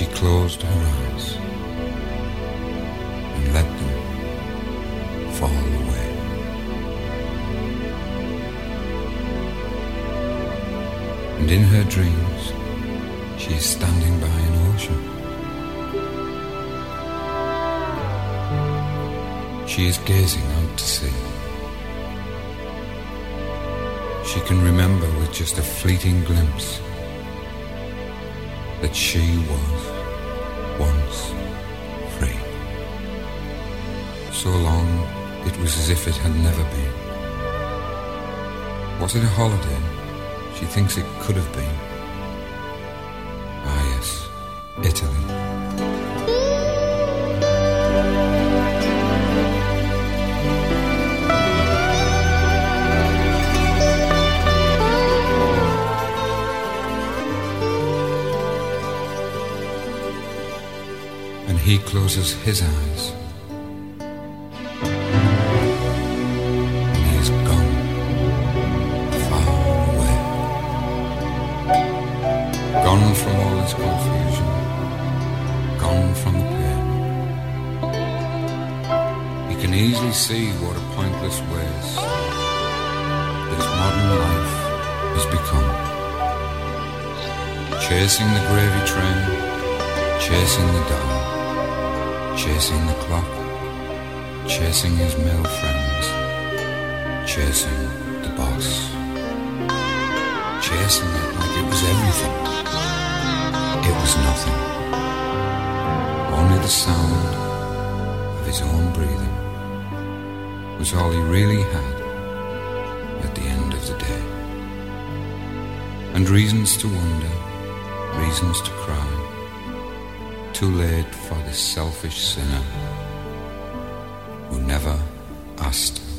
She closed her eyes and let them fall away. And in her dreams, she is standing by an ocean. She is gazing out to sea. She can remember with just a fleeting glimpse that she was once free. So long it was as if it had never been. Was it a holiday? She thinks it could have been. Ah yes, Italy. And he closes his eyes. And he is gone far away. Gone from all his confusion. Gone from the pain. He can easily see what a pointless waste that his modern life has become. Chasing the gravy train, chasing the dog, chasing the clock, chasing his male friends, chasing the boss, chasing it like it was everything. It was nothing. Only the sound of his own breathing was all he really had at the end of the day. And reasons to wonder, reasons to cry, too late for this selfish sinner who never asked